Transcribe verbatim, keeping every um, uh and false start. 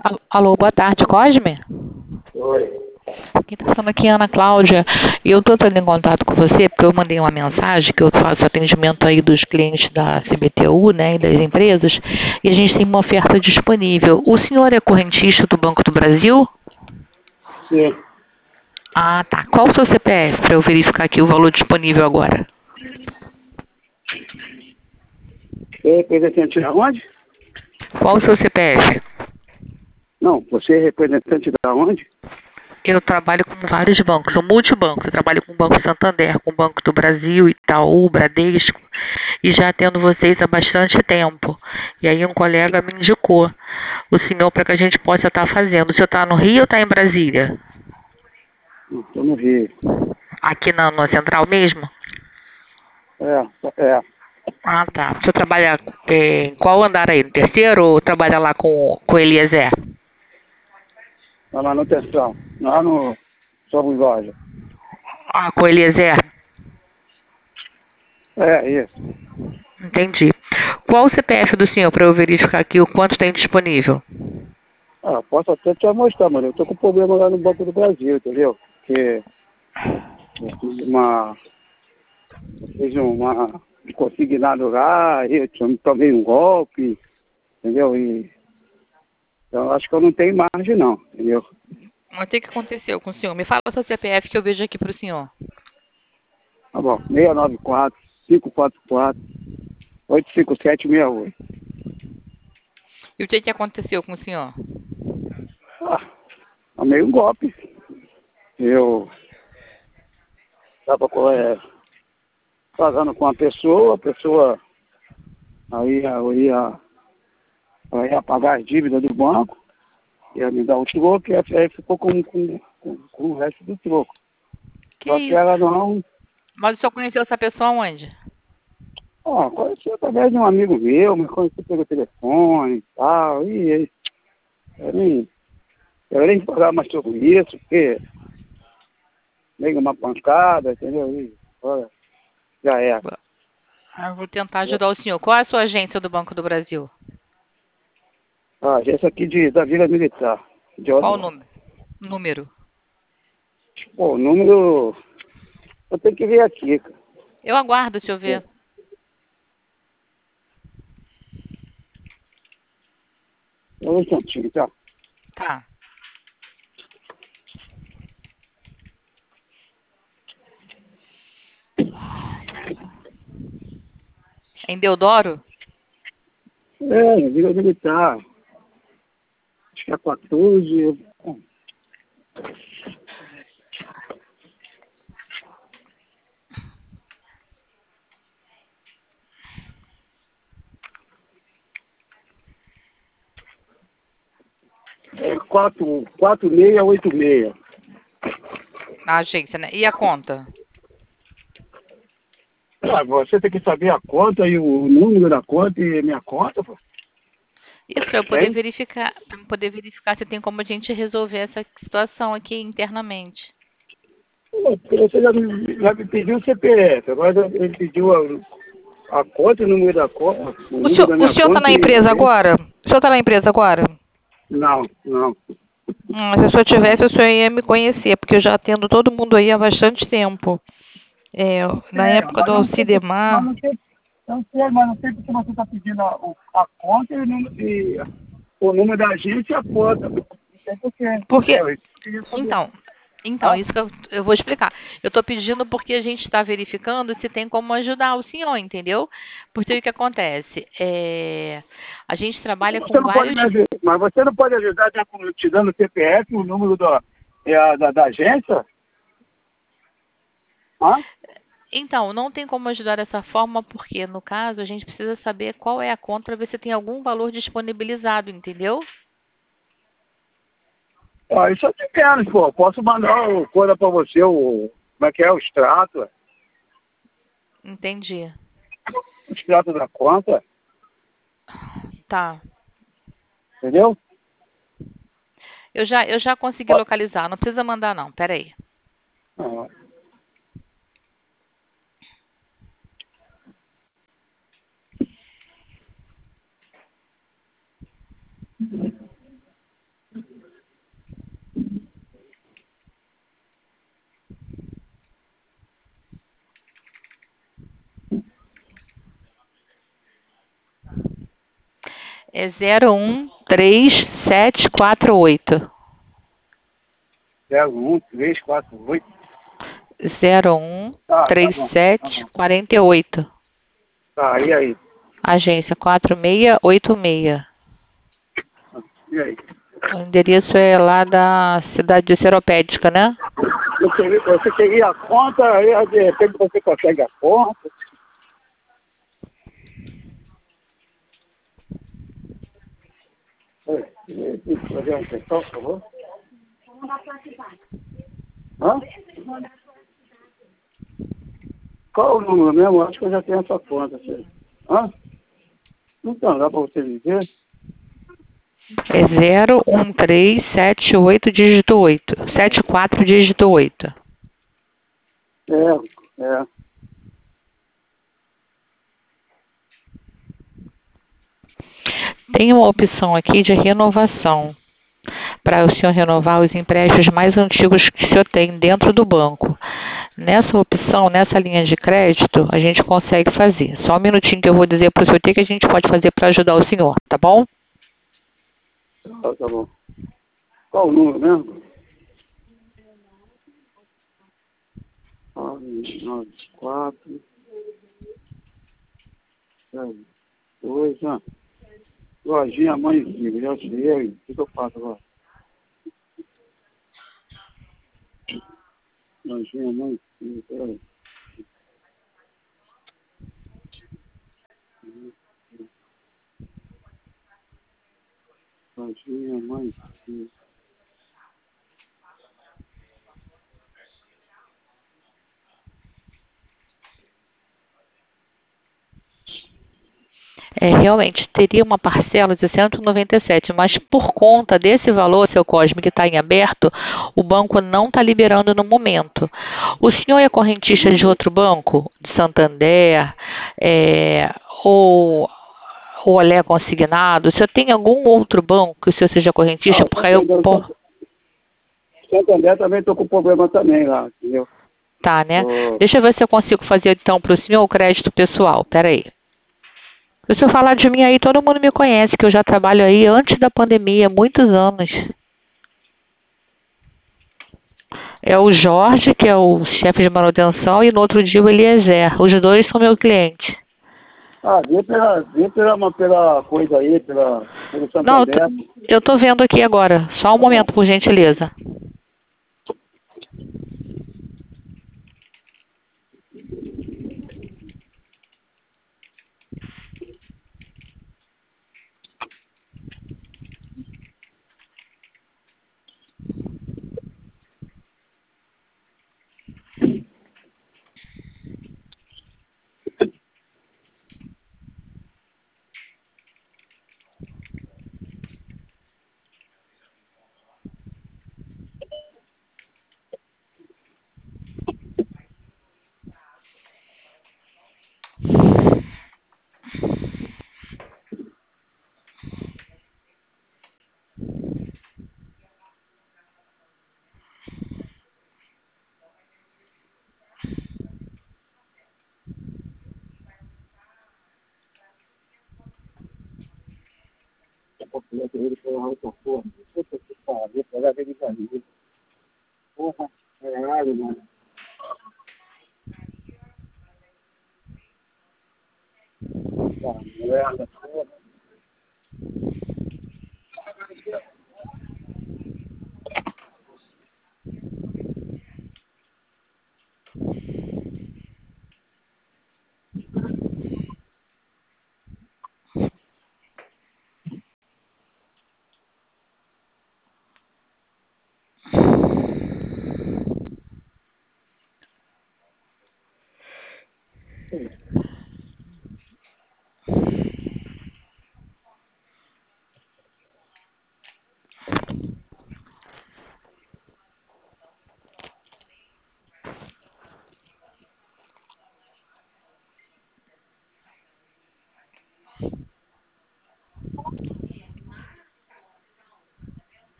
Al- Alô, boa tarde, Cosme? Oi. Quem está falando aqui é a Ana Cláudia. E eu estou entrando em contato com você porque eu mandei uma mensagem que eu faço atendimento aí dos clientes da C B T U, né, e das empresas, e a gente tem uma oferta disponível. O senhor é correntista do Banco do Brasil? Sim. Ah, tá. Qual o seu C P F para eu verificar aqui o valor disponível agora? Você é representante da onde? Qual o seu C P F? Não, você é representante da onde? Eu trabalho com vários bancos, sou multibanco. Eu trabalho com o Banco Santander, com o Banco do Brasil, Itaú, Bradesco, e já atendo vocês há bastante tempo. E aí um colega me indicou o senhor para que a gente possa estar fazendo. O senhor está no Rio ou está em Brasília? Estou no Rio. Aqui na, na Central mesmo? É, é. Ah, tá. O senhor trabalha em qual andar aí? No terceiro ou trabalha lá com, com o Eliezer? Na manutenção. Lá no Somos Loja. Ah, com o Eliezer? É, isso. Entendi. Qual o C P F do senhor para eu verificar aqui o quanto tem disponível? Ah, posso até te mostrar, mas eu tô com problema lá no Banco do Brasil, entendeu? Porque eu fiz uma. Eu fiz uma. um consignado lá, e eu tomei um golpe, entendeu? E então acho que eu não tenho margem não, entendeu? Mas o que que aconteceu com o senhor? Me fala o seu C P F que eu vejo aqui para o senhor. Tá bom, seis nove quatro, cinco quatro quatro, oito cinco sete seis oito. E o que que aconteceu com o senhor? Ah, tomei um golpe. Eu estava é, pagando com uma pessoa, a pessoa aí eu ia, eu ia pagar as dívidas do banco, ia me dar o troco, e aí ficou com, com, com, com o resto do troco. Que Só que isso? ela não. Mas o senhor conheceu essa pessoa onde? Ó, conheci através de um amigo meu, me conheci pelo telefone e tal, e aí eu nem, eu nem falar mais sobre isso, porque meio uma pancada, entendeu? E, olha, já é. Ah, eu vou tentar ajudar o senhor. Qual é a sua agência do Banco do Brasil? Ah, essa aqui de, da Vila Militar. De Qual o Oswaldo. número? Número. Pô, o número. Eu tenho que ver aqui, cara. Eu aguardo, deixa eu ver. Um instantinho, tá? Tá. Em Deodoro? É, Vila Militar. Acho que é quatorze. É quatro, quatro seis oito seis. Na agência, né? E a conta? Ah, você tem que saber a conta e o número da conta e a minha conta, pô. Isso, para eu poder Tem? verificar, para eu poder verificar se tem como a gente resolver essa situação aqui internamente. Pô, porque você já me, já me pediu o C P F, agora ele pediu a, a conta, o número da conta, o O número senhor, da o minha senhor tá conta na e empresa agência. agora? O senhor tá na empresa agora? Não, não. Hum, se o senhor tivesse, o senhor ia me conhecer, porque eu já atendo todo mundo aí há bastante tempo. É, na É, época mas do não sei, por- mas Alcidemar. não sei, eu sei, mas não sei porque você está pedindo a, o- a conta e o número, e o número da agência e a conta. Não sei por quê. Porque, É, eu queria saber. então, então, Ah, isso que eu, eu vou explicar. Eu estou pedindo porque a gente está verificando se tem como ajudar o senhor, entendeu? Porque o que acontece? É, a gente trabalha você com não pode vários. me ajudar, mas você não pode ajudar já com- te dando o C P F, o número da, é, a- da, da agência? Ah? Então, não tem como ajudar dessa forma, porque, no caso, a gente precisa saber qual é a conta para ver se tem algum valor disponibilizado, entendeu? Ah, isso é de menos, pô. Posso mandar o coisa para você, o, como é que é, o extrato, Entendi. o extrato da conta, Tá. entendeu? Eu já, eu já consegui Ó, localizar, não precisa mandar não, peraí. ah, É zero um três sete quatro oito. zero um três quatro oito. zero um Tá, tá três bom. Tá sete bom. quatro oito. Tá, e aí? Agência quatro seis oito seis. E aí? O endereço é lá da cidade de Seropédica, né? Você queria, você queria a conta, aí de repente você consegue a conta. Oi, fazer uma questão, por favor? Hã? Qual o número mesmo? Acho que eu já tenho essa conta. Assim. Hã? Então, dá para você dizer? É zero um três sete oito dígito oito. sete quatro dígito oito. É, é. Tem uma opção aqui de renovação, para o senhor renovar os empréstimos mais antigos que o senhor tem dentro do banco. Nessa opção, nessa linha de crédito, a gente consegue fazer. Só um minutinho que eu vou dizer para o senhor o que a gente pode fazer para ajudar o senhor, tá bom? Tá, tá bom. Qual o número mesmo? nove, nove, quatro, sete, dois, ah. Lojinha Mãe e Filho, já sei aí. O que que eu faço agora? Lojinha Mãe e Filho, peraí. Lojinha Mãe e Filho. É, realmente, teria uma parcela de cento e noventa e sete, mas por conta desse valor, seu Cosme, que está em aberto, o banco não está liberando no momento. O senhor é correntista de outro banco? De Santander? É, ou, ou ele é consignado? O senhor tem algum outro banco que o senhor seja correntista? Ah, Porque aí eu... pô, Santander também estou com problema também lá, entendeu? tá, né? Tô- Deixa eu ver se eu consigo fazer então para o senhor o crédito pessoal. Pera aí. Se eu falar de mim aí, todo mundo me conhece, que eu já trabalho aí antes da pandemia, muitos anos. É o Jorge, que é o chefe de manutenção, e no outro dia o Eliezer. Os dois são meus clientes. Ah, vê pela, vê pela, pela coisa aí, pela, pelo Não, eu tô, Santander. eu tô vendo aqui agora. Só um Tá bom. momento, por gentileza. Porra, caralho, mano. Tá, merda, porra.